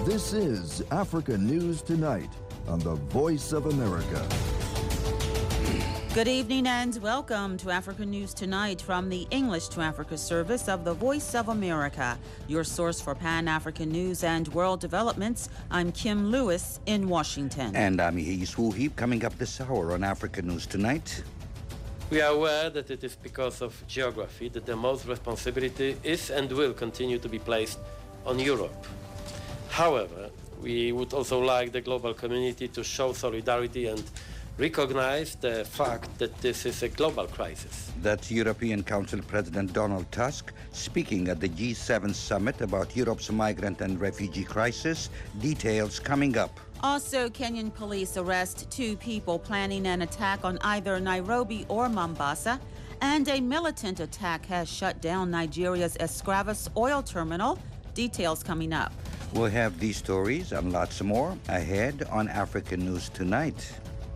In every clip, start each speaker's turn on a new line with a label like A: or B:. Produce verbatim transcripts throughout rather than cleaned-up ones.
A: This is Africa News Tonight on the Voice of America.
B: Good evening and welcome to Africa News Tonight from the English to Africa service of the Voice of America, your source for Pan-African news and world developments. I'm Kim Lewis in Washington.
C: And I'm Yehis Wuhib. Coming up this hour on Africa News Tonight.
D: We are aware that it is because of geography that the most responsibility is and will continue to be placed on Europe. However, we would also like the global community to show solidarity and recognize the fact that this is a global crisis.
C: That's European Council President Donald Tusk speaking at the G seven summit about Europe's migrant and refugee crisis. Details coming up.
B: Also, Kenyan police arrest two people planning an attack on either Nairobi or Mombasa. And a militant attack has shut down Nigeria's Escravos oil terminal. Details coming up.
C: We'll have these stories and lots more ahead on Africa News Tonight.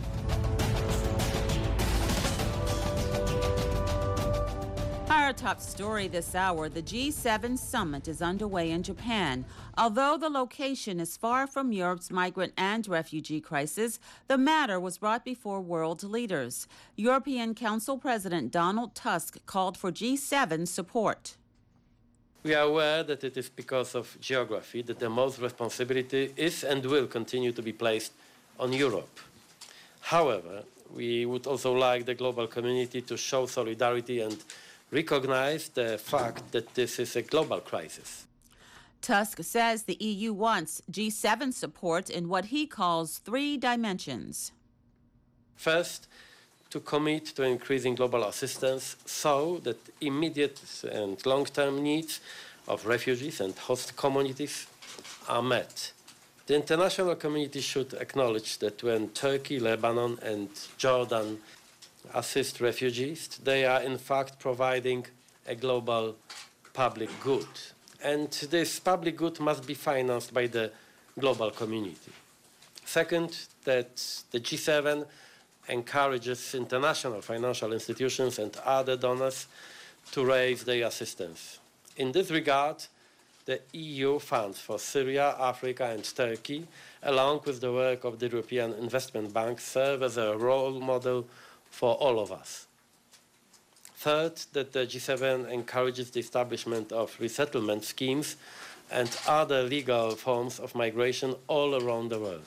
B: Our top story this hour, the G seven summit is underway in Japan. Although the location is far from Europe's migrant and refugee crisis, the matter was brought before world leaders. European Council President Donald Tusk called for G seven support.
D: We are aware that it is because of geography that the most responsibility is and will continue to be placed on Europe. However, we would also like the global community to show solidarity and recognize the fact that this is a global crisis.
B: Tusk says the E U wants G seven support in what he calls three dimensions.
D: First, to commit to increasing global assistance so that immediate and long-term needs of refugees and host communities are met. The international community should acknowledge that when Turkey, Lebanon, and Jordan assist refugees, they are in fact providing a global public good. And this public good must be financed by the global community. Second, that the G seven encourages international financial institutions and other donors to raise their assistance. In this regard, the E U funds for Syria, Africa, and Turkey, along with the work of the European Investment Bank, serve as a role model for all of us. Third, that the G seven encourages the establishment of resettlement schemes and other legal forms of migration all around the world.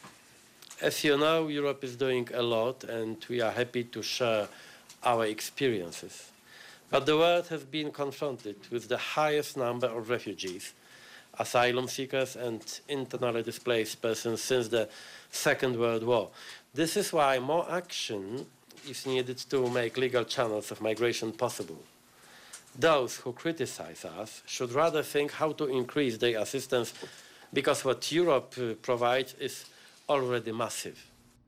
D: As you know, Europe is doing a lot, and we are happy to share our experiences. But the world has been confronted with the highest number of refugees, asylum seekers, and internally displaced persons since the Second World War. This is why more action is needed to make legal channels of migration possible. Those who criticize us should rather think how to increase their assistance, because what Europe uh, provides is already massive.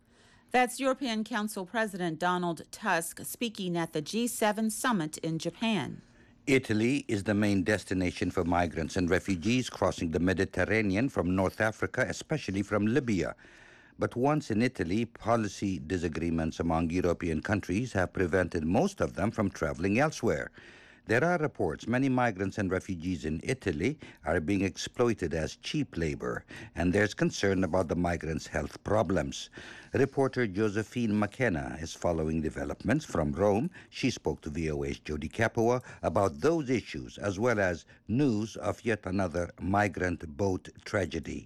B: That's European Council President Donald Tusk speaking at the G seven summit in Japan.
C: Italy is the main destination for migrants and refugees crossing the Mediterranean from North Africa, especially from Libya. But once in Italy, policy disagreements among European countries have prevented most of them from traveling elsewhere. There are reports many migrants and refugees in Italy are being exploited as cheap labor, and there's concern about the migrants' health problems. Reporter Josephine McKenna is following developments from Rome. She spoke to V O A's Jody Capua about those issues, as well as news of yet another migrant boat tragedy.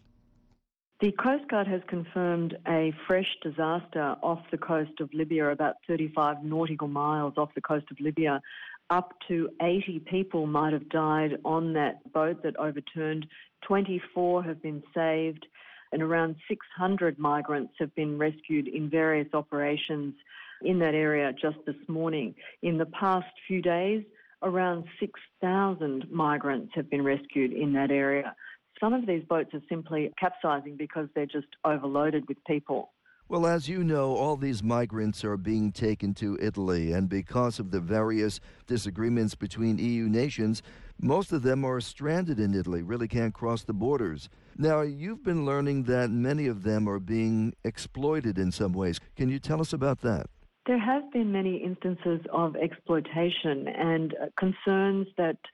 E: The Coast Guard has confirmed a fresh disaster off the coast of Libya, about thirty-five nautical miles off the coast of Libya. Up to eighty people might have died on that boat that overturned. twenty-four have been saved, and around six hundred migrants have been rescued in various operations in that area just this morning. In the past few days, around six thousand migrants have been rescued in that area. Some of these boats are simply capsizing because they're just overloaded with people.
A: Well, as you know, all these migrants are being taken to Italy, and because of the various disagreements between E U nations, most of them are stranded in Italy, really can't cross the borders. Now, you've been learning that many of them are being exploited in some ways. Can you tell us about that?
E: There have been many instances of exploitation and uh, concerns that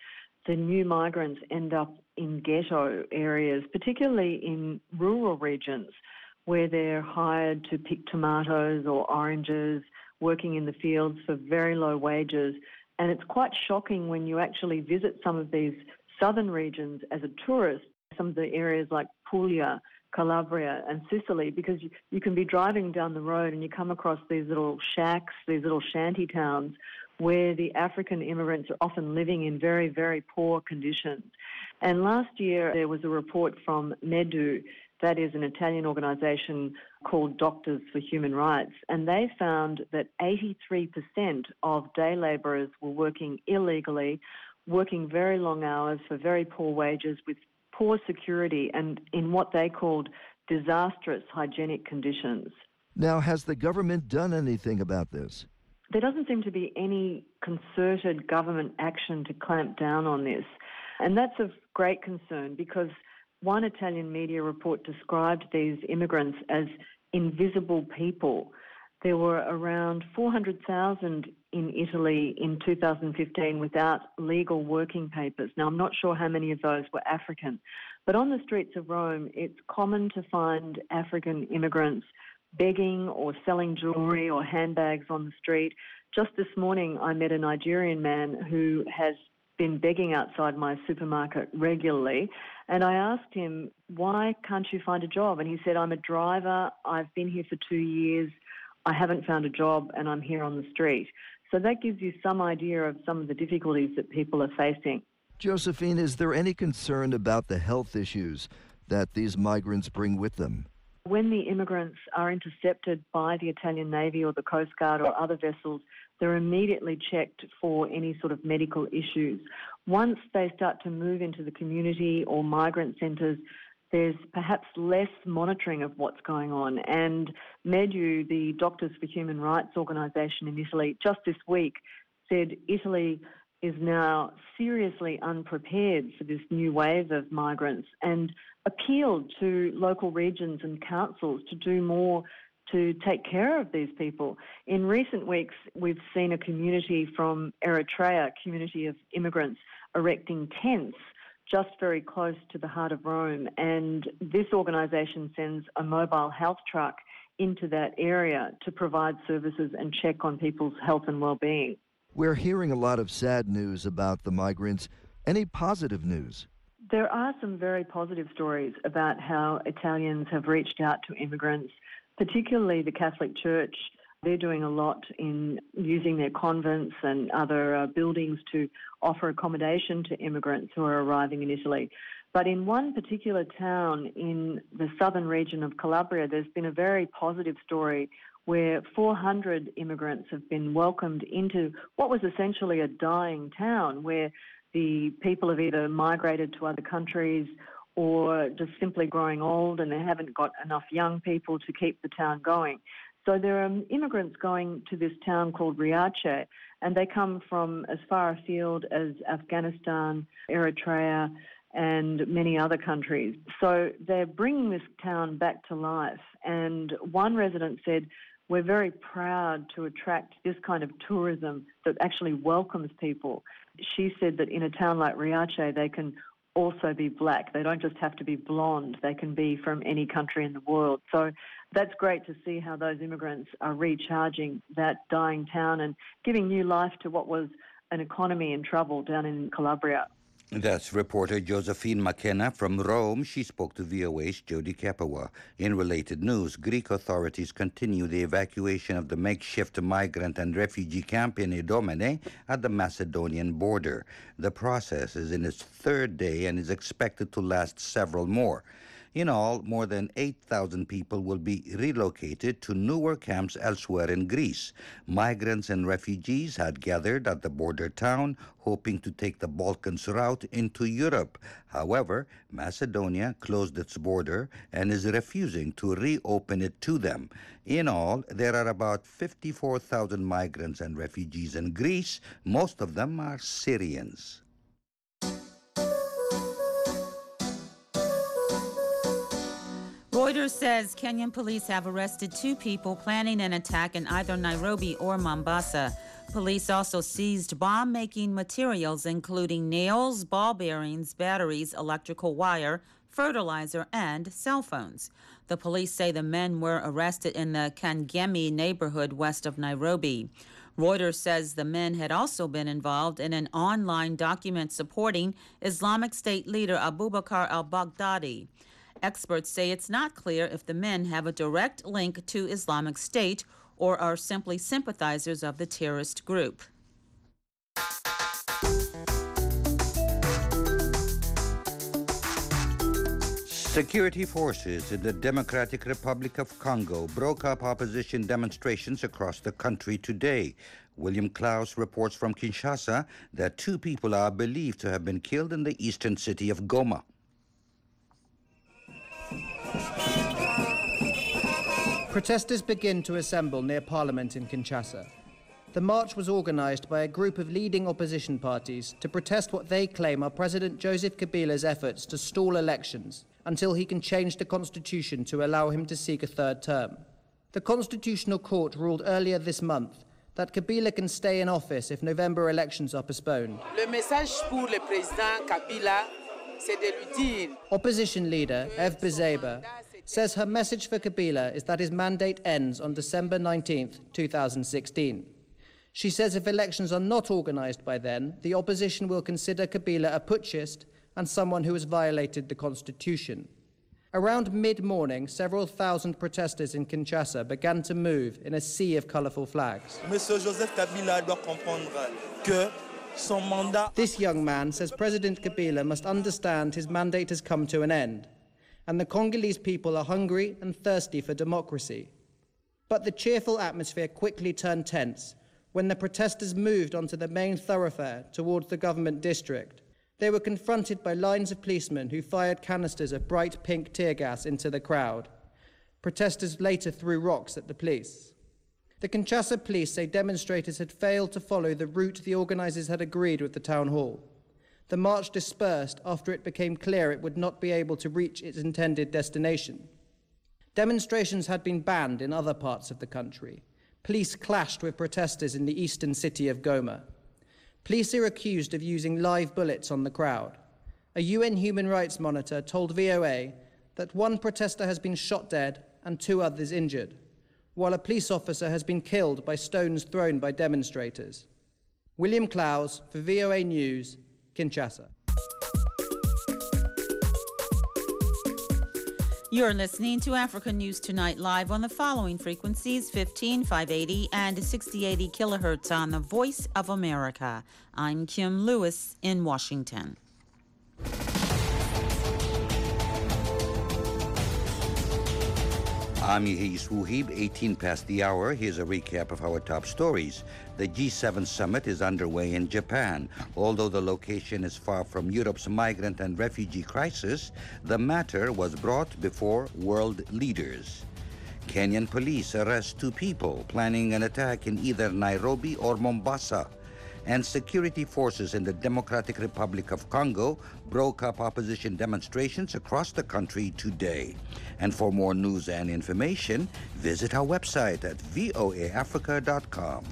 E: the new migrants end up in ghetto areas, particularly in rural regions where they're hired to pick tomatoes or oranges, working in the fields for very low wages. And it's quite shocking when you actually visit some of these southern regions as a tourist, some of the areas like Puglia, Calabria and Sicily, because you, you can be driving down the road and you come across these little shacks, these little shanty towns where the African immigrants are often living in very, very poor conditions. And last year there was a report from MEDU, that is an Italian organisation called Doctors for Human Rights, and they found that eighty-three percent of day labourers were working illegally, working very long hours for very poor wages with poor security and in what they called disastrous hygienic conditions.
A: Now, has the government done anything about this?
E: There doesn't seem to be any concerted government action to clamp down on this. And that's of great concern because one Italian media report described these immigrants as invisible people. There were around four hundred thousand in Italy in two thousand fifteen without legal working papers. Now, I'm not sure how many of those were African, but on the streets of Rome, it's common to find African immigrants begging or selling jewellery or handbags on the street. Just this morning, I met a Nigerian man who has been begging outside my supermarket regularly, and I asked him, why can't you find a job? And he said, I'm a driver, I've been here for two years, I haven't found a job, and I'm here on the street. So that gives you some idea of some of the difficulties that people are facing.
A: Josephine, is there any concern about the health issues that these migrants bring with them?
E: When the immigrants are intercepted by the Italian Navy or the Coast Guard or other vessels, they're immediately checked for any sort of medical issues. Once they start to move into the community or migrant centres, there's perhaps less monitoring of what's going on. And MEDU, the Doctors for Human Rights organisation in Italy, just this week said Italy is now seriously unprepared for this new wave of migrants and appealed to local regions and councils to do more to take care of these people. In recent weeks, we've seen a community from Eritrea, a community of immigrants, erecting tents just very close to the heart of Rome. And this organisation sends a mobile health truck into that area to provide services and check on people's health and well-being.
A: We're hearing a lot of sad news about the migrants. Any positive news?
E: There are some very positive stories about how Italians have reached out to immigrants, particularly the Catholic Church. They're doing a lot in using their convents and other uh, buildings to offer accommodation to immigrants who are arriving in Italy. But in one particular town in the southern region of Calabria, there's been a very positive story where four hundred immigrants have been welcomed into what was essentially a dying town, where the people have either migrated to other countries or just simply growing old and they haven't got enough young people to keep the town going. So there are immigrants going to this town called Riace, and they come from as far afield as Afghanistan, Eritrea, and many other countries. So they're bringing this town back to life. And one resident said, we're very proud to attract this kind of tourism that actually welcomes people. She said that in a town like Riace, they can also be black. They don't just have to be blonde. They can be from any country in the world. So that's great to see how those immigrants are recharging that dying town and giving new life to what was an economy in trouble down in Calabria.
C: That's reporter Josephine McKenna from Rome. She spoke to V O A's Jody Kapawa. In related news, Greek authorities continue the evacuation of the makeshift migrant and refugee camp in Idomene at the Macedonian border. The process is in its third day and is expected to last several more. In all, more than eight thousand people will be relocated to newer camps elsewhere in Greece. Migrants and refugees had gathered at the border town, hoping to take the Balkans route into Europe. However, Macedonia closed its border and is refusing to reopen it to them. In all, there are about fifty-four thousand migrants and refugees in Greece. Most of them are Syrians.
B: Reuters says Kenyan police have arrested two people planning an attack in either Nairobi or Mombasa. Police also seized bomb-making materials, including nails, ball bearings, batteries, electrical wire, fertilizer, and cell phones. The police say the men were arrested in the Kangemi neighborhood west of Nairobi. Reuters says the men had also been involved in an online document supporting Islamic State leader Abubakar al-Baghdadi. Experts say it's not clear if the men have a direct link to Islamic State or are simply sympathizers of the terrorist group.
C: Security forces in the Democratic Republic of Congo broke up opposition demonstrations across the country today. William Klaus reports from Kinshasa that two people are believed to have been killed in the eastern city of Goma.
F: Protesters begin to assemble near Parliament in Kinshasa. The march was organized by a group of leading opposition parties to protest what they claim are President Joseph Kabila's efforts to stall elections until he can change the constitution to allow him to seek a third term. The Constitutional Court ruled earlier this month that Kabila can stay in office if November elections are postponed.
G: Le message pour le président Kabila, c'est de lui dire.
F: Opposition leader Eve Bizeba says her message for Kabila is that his mandate ends on December nineteenth, two thousand sixteen. She says if elections are not organized by then, the opposition will consider Kabila a putschist and someone who has violated the constitution. Around mid-morning, several thousand protesters in Kinshasa began to move in a sea of colorful flags.
H: Monsieur Joseph Kabila doit comprendre que son mandat.
F: This young man says President Kabila must understand his mandate has come to an end, and the Congolese people are hungry and thirsty for democracy. But the cheerful atmosphere quickly turned tense when the protesters moved onto the main thoroughfare towards the government district. They were confronted by lines of policemen who fired canisters of bright pink tear gas into the crowd. Protesters later threw rocks at the police. The Kinshasa police say demonstrators had failed to follow the route the organizers had agreed with the town hall. The march dispersed after it became clear it would not be able to reach its intended destination. Demonstrations had been banned in other parts of the country. Police clashed with protesters in the eastern city of Goma. Police are accused of using live bullets on the crowd. A U N human rights monitor told V O A that one protester has been shot dead and two others injured, while a police officer has been killed by stones thrown by demonstrators. William Klaus for V O A News, Kinshasa.
B: You're listening to Africa News Tonight live on the following frequencies: fifteen, five eighty, and sixty eighty kilohertz on the Voice of America. I'm Kim Lewis in Washington.
C: I'm Yehis Wuhib, eighteen past the hour. Here's a recap of our top stories. The G seven summit is underway in Japan. Although the location is far from Europe's migrant and refugee crisis, the matter was brought before world leaders. Kenyan police arrest two people planning an attack in either Nairobi or Mombasa. And security forces in the Democratic Republic of Congo broke up opposition demonstrations across the country today. And for more news and information, visit our website at voa africa dot com.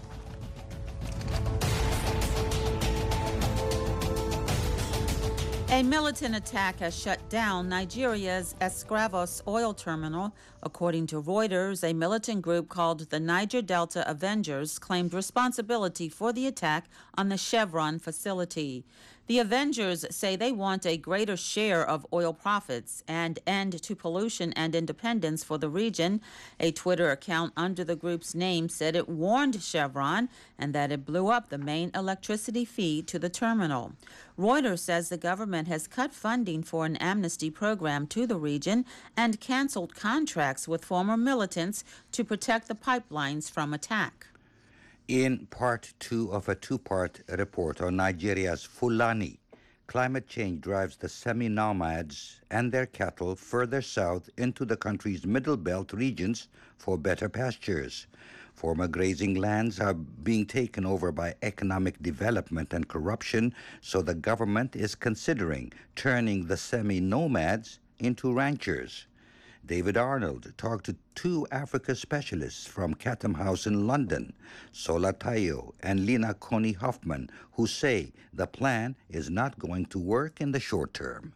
B: A militant attack has shut down Nigeria's Escravos oil terminal. According to Reuters, a militant group called the Niger Delta Avengers claimed responsibility for the attack on the Chevron facility. The Avengers say they want a greater share of oil profits and end to pollution and independence for the region. A Twitter account under the group's name said it warned Chevron and that it blew up the main electricity feed to the terminal. Reuters says the government has cut funding for an amnesty program to the region and canceled contracts with former militants to protect the pipelines from attack.
C: In part two of a two-part report on Nigeria's Fulani, climate change drives the semi-nomads and their cattle further south into the country's middle belt regions for better pastures. Former grazing lands are being taken over by economic development and corruption, so the government is considering turning the semi-nomads into ranchers. David Arnold talked to two Africa specialists from Chatham House in London, Sola Tayo and Lina Coney Hoffman, who say the plan is not going to work in the short term.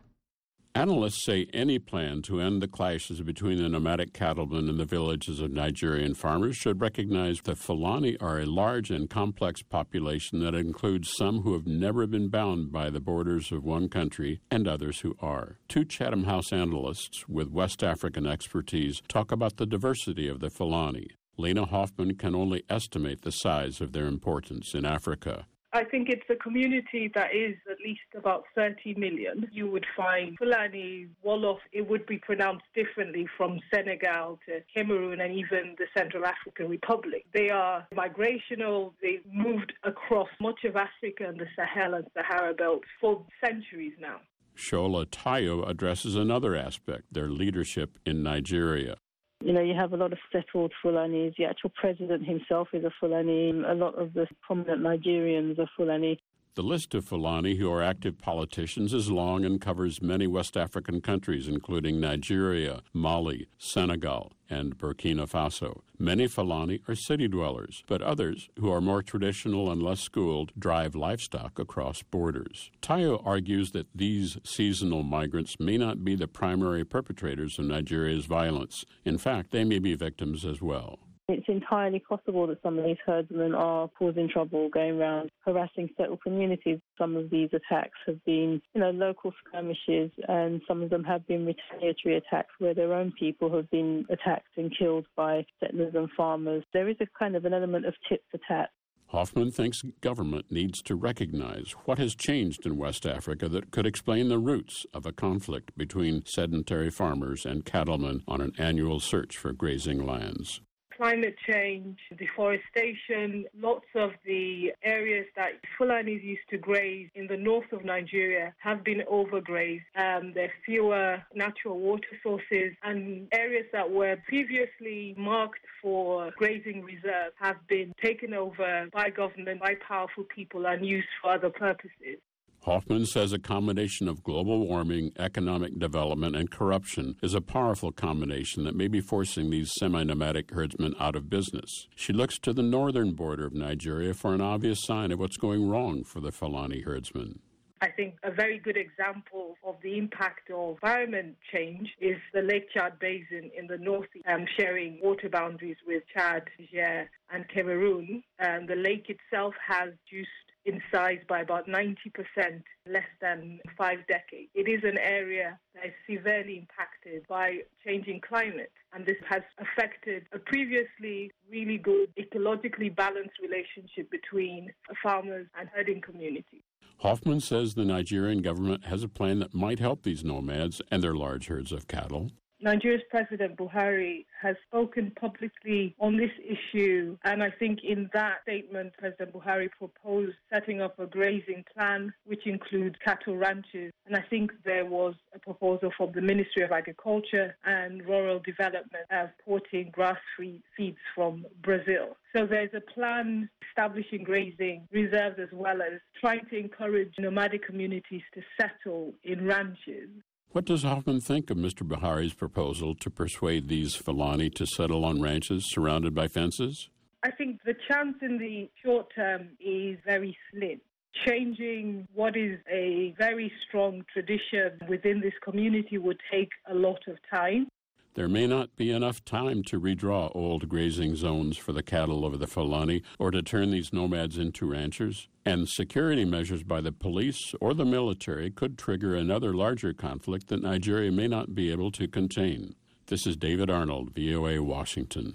I: Analysts say any plan to end the clashes between the nomadic cattlemen and the villages of Nigerian farmers should recognize that Fulani are a large and complex population that includes some who have never been bound by the borders of one country and others who are. Two Chatham House analysts with West African expertise talk about the diversity of the Fulani. Lena Hoffman can only estimate the size of their importance in Africa.
J: I think it's a community that is at least about thirty million. You would find Fulani, Wolof, it would be pronounced differently from Senegal to Cameroon and even the Central African Republic. They are migrational. They've moved across much of Africa and the Sahel and Sahara Belt for centuries now.
I: Shola Tayo addresses another aspect, their leadership in Nigeria.
K: You know, you have a lot of settled Fulanis. The actual president himself is a Fulani. A lot of the prominent Nigerians are Fulani.
I: The list of Fulani who are active politicians is long and covers many West African countries, including Nigeria, Mali, Senegal, and Burkina Faso. Many Fulani are city dwellers, but others, who are more traditional and less schooled, drive livestock across borders. Tayo argues that these seasonal migrants may not be the primary perpetrators of Nigeria's violence. In fact, they may be victims as well.
K: It's entirely possible that some of these herdsmen are causing trouble, going around harassing settled communities. Some of these attacks have been, you know, local skirmishes, and some of them have been retaliatory attacks where their own people have been attacked and killed by settlers and farmers. There is a kind of an element of tit for tat.
I: Hoffman thinks government needs to recognize what has changed in West Africa that could explain the roots of a conflict between sedentary farmers and cattlemen on an annual search for grazing lands.
J: Climate change, deforestation, lots of the areas that Fulanis used to graze in the north of Nigeria have been overgrazed. Um, there are fewer natural water sources, and areas that were previously marked for grazing reserve have been taken over by government, by powerful people, and used for other purposes.
I: Hoffman says a combination of global warming, economic development, and corruption is a powerful combination that may be forcing these semi-nomadic herdsmen out of business. She looks to the northern border of Nigeria for an obvious sign of what's going wrong for the Fulani herdsmen.
J: I think a very good example of the impact of environment change is the Lake Chad Basin in the north, um, sharing water boundaries with Chad, Niger, and Cameroon. Um, the lake itself has reduced in size by about ninety percent less than five decades. It is an area that is severely impacted by changing climate, and this has affected a previously really good ecologically balanced relationship between farmers and herding communities.
I: Hoffman says the Nigerian government has a plan that might help these nomads and their large herds of cattle.
J: Nigeria's President Buhari has spoken publicly on this issue, and I think in that statement, President Buhari proposed setting up a grazing plan, which includes cattle ranches. And I think there was a proposal from the Ministry of Agriculture and Rural Development of importing grass feeds from Brazil. So there's a plan establishing grazing reserves as well as trying to encourage nomadic communities to settle in ranches.
I: What does Hoffman think of Mister Buhari's proposal to persuade these Fulani to settle on ranches surrounded by fences?
J: I think the chance in the short term is very slim. Changing what is a very strong tradition within this community would take a lot of time.
I: There may not be enough time to redraw old grazing zones for the cattle of the Fulani or to turn these nomads into ranchers. And security measures by the police or the military could trigger another larger conflict that Nigeria may not be able to contain. This is David Arnold, V O A, Washington.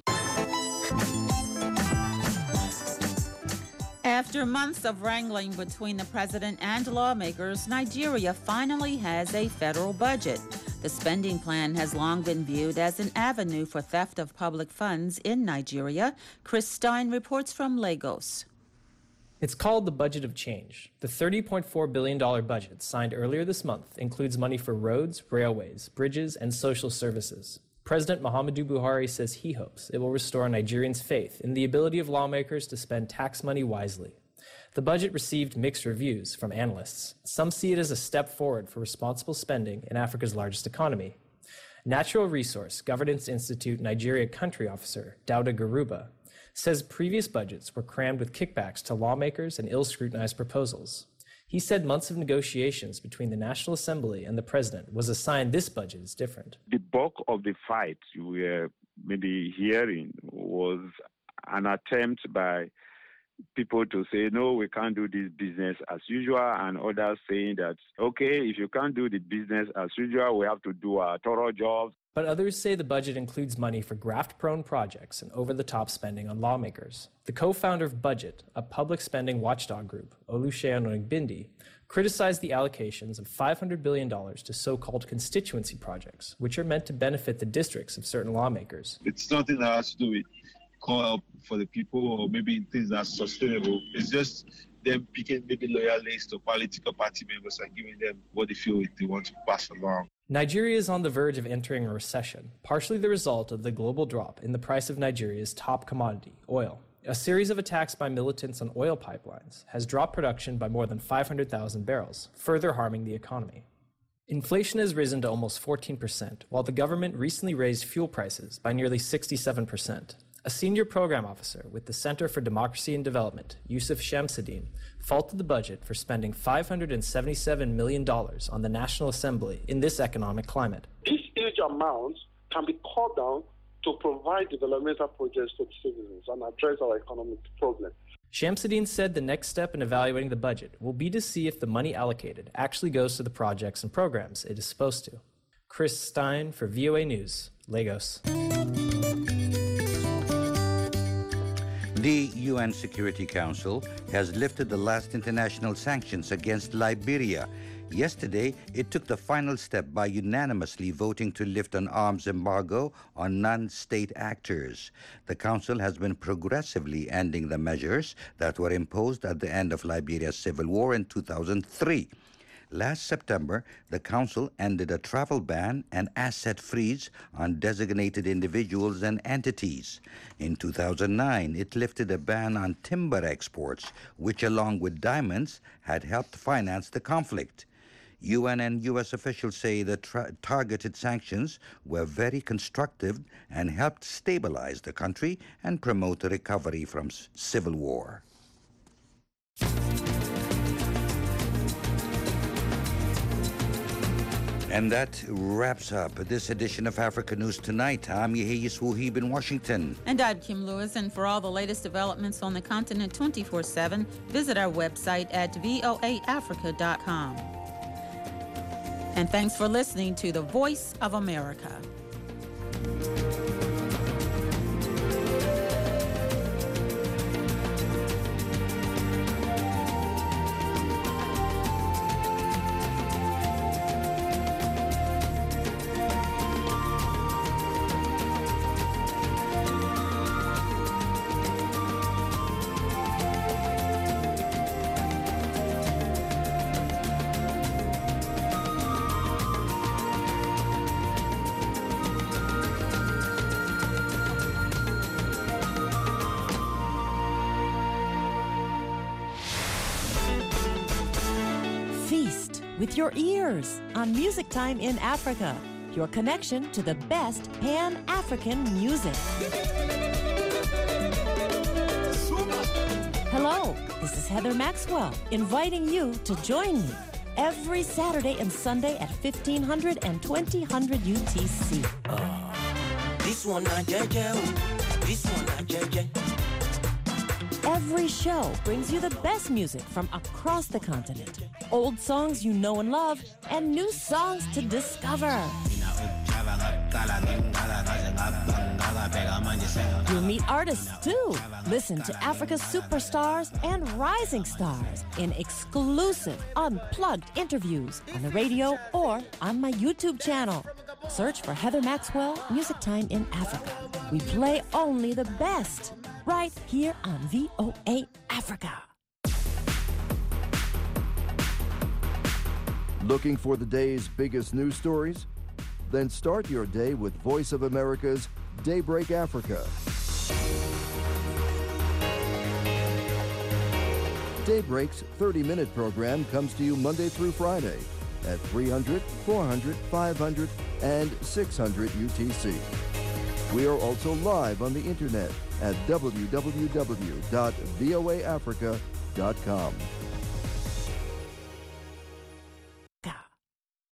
B: After months of wrangling between the president and lawmakers, Nigeria finally has a federal budget. The spending plan has long been viewed as an avenue for theft of public funds in Nigeria. Chris Stein reports from Lagos.
L: It's called the Budget of Change. The thirty point four billion dollars budget signed earlier this month includes money for roads, railways, bridges, and social services. President Muhammadu Buhari says he hopes it will restore Nigerians' faith in the ability of lawmakers to spend tax money wisely. The budget received mixed reviews from analysts. Some see it as a step forward for responsible spending in Africa's largest economy. Natural Resource Governance Institute Nigeria Country Officer Dauda Garuba says previous budgets were crammed with kickbacks to lawmakers and ill-scrutinized proposals. He said months of negotiations between the National Assembly and the president was a sign this budget is different.
M: The bulk of the fight you were maybe hearing was an attempt by people to say, no, we can't do this business as usual, and others saying that, okay, if you can't do the business as usual, we have to do a thorough job.
L: But others say the budget includes money for graft-prone projects and over-the-top spending on lawmakers. The co-founder of Budget, a public spending watchdog group, Olusegun Ogbindi, criticized the allocations of five hundred billion dollars to so-called constituency projects, which are meant to benefit the districts of certain lawmakers.
N: It's nothing that has to do with call up for the people or maybe things that are sustainable. It's just them picking maybe loyalists to political party members and giving them what they feel they want to pass along.
L: Nigeria is on the verge of entering a recession, partially the result of the global drop in the price of Nigeria's top commodity, oil. A series of attacks by militants on oil pipelines has dropped production by more than five hundred thousand barrels, further harming the economy. Inflation has risen to almost fourteen percent, while the government recently raised fuel prices by nearly sixty-seven percent. A senior program officer with the Center for Democracy and Development, Yusuf Shamsuddin, faulted the budget for spending five hundred seventy-seven million dollars on the National Assembly in this economic climate.
O: This huge amount can be called down to provide developmental projects to the citizens and address our economic problem.
L: Shamsuddin said the next step in evaluating the budget will be to see if the money allocated actually goes to the projects and programs it is supposed to. Chris Stein for V O A News, Lagos.
C: The U N Security Council has lifted the last international sanctions against Liberia. Yesterday, it took the final step by unanimously voting to lift an arms embargo on non-state actors. The Council has been progressively ending the measures that were imposed at the end of Liberia's civil war in two thousand three. Last September, the Council ended a travel ban and asset freeze on designated individuals and entities. In two thousand nine, it lifted a ban on timber exports, which, along with diamonds, had helped finance the conflict. U N and U S officials say the tra- targeted sanctions were very constructive and helped stabilize the country and promote a recovery from s- civil war. And that wraps up this edition of Africa News Tonight. I'm Yehiyas Wuhib in Washington.
B: And I'm Kim Lewis. And for all the latest developments on the continent twenty-four seven, visit our website at voa africa dot com. And thanks for listening to The Voice of America.
P: Feast with your ears on Music Time in Africa, your connection to the best Pan-African music. Hello, this is Heather Maxwell, inviting you to join me every Saturday and Sunday at fifteen hundred and twenty hundred U T C.
Q: Uh, this one not J J, this one not J J.
P: Every show brings you the best music from across the continent. Old songs you know and love, and new songs to discover. You'll meet artists too. Listen to Africa's superstars and rising stars in exclusive, unplugged interviews on the radio or on my YouTube channel. Search for Heather Maxwell, Music Time in Africa. We play only the best, right here on V O A Africa.
A: Looking for the day's biggest news stories? Then start your day with Voice of America's Daybreak Africa. Daybreak's thirty-minute program comes to you Monday through Friday. at three hundred, four hundred, five hundred, and six hundred U T C. We are also live on the internet at w w w dot v o a africa dot com.